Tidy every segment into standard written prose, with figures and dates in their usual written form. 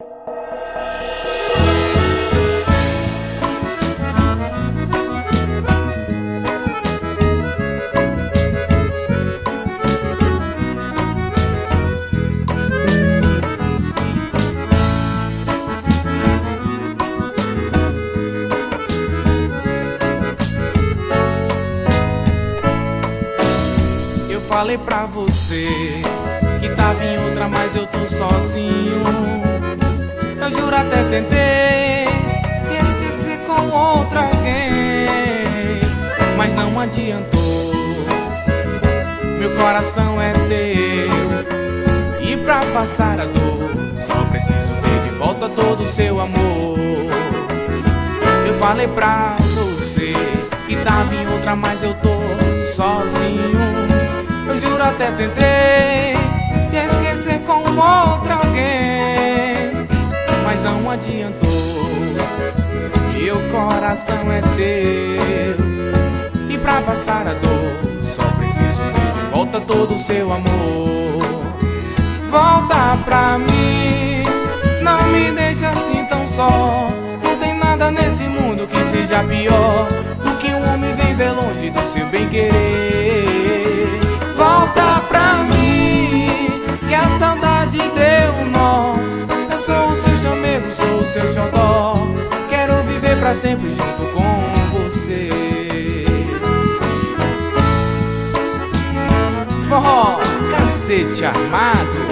Falei pra você que tava em outra, mas eu tô sozinho. Eu juro até tentei te esquecer com outra alguém, mas não adiantou. Meu coração é teu, e pra passar a dor só preciso ter de volta todo o seu amor. Eu falei pra você que tava em outra, mas eu tô sozinho. Eu juro até tentei te esquecer com outra alguém, mas não adiantou. Meu coração é teu, e pra passar a dor só preciso ter de volta todo o seu amor. Volta pra mim, não me deixa assim tão só. Não tem nada nesse mundo que seja pior do que um homem viver longe do seu bem-querer. Volta pra mim, que a saudade deu um nó. Eu sou o seu chamego, sou o seu xodó. Quero viver pra sempre junto com você. Forró, cacete armado.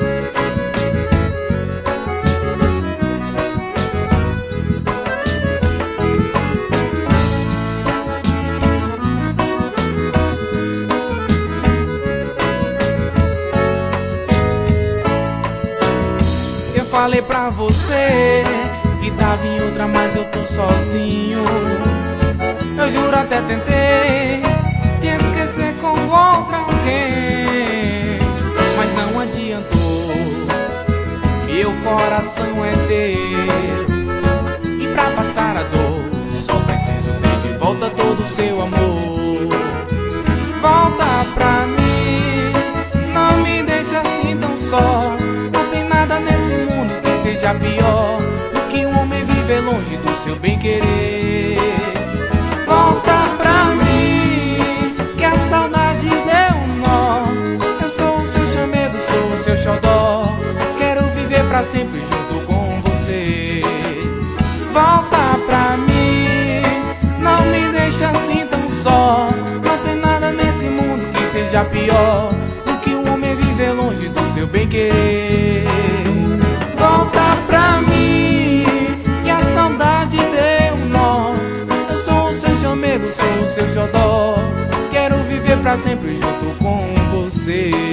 Falei pra você que tava em outra, mas eu tô sozinho. Eu juro até tentei te esquecer com outra alguém, mas não adiantou. Meu coração é teu, e pra passar a dor só preciso ter de volta todo o seu amor. Volta pra mim, não me deixa assim tão só. Não tem nada nesse mundo que seja pior do que um homem viver longe do seu bem-querer. Volta pra mim, que a saudade deu um nó. Eu sou o seu chamego, sou o seu xodó. Quero viver pra sempre junto com você. Volta pra mim, não me deixa assim tão só. Não tem nada nesse mundo que seja pior do que um homem viver longe do seu bem-querer. Volta pra mim, que a saudade deu um nó. Eu sou o seu chamego, sou o seu xodó. Quero viver pra sempre junto com você.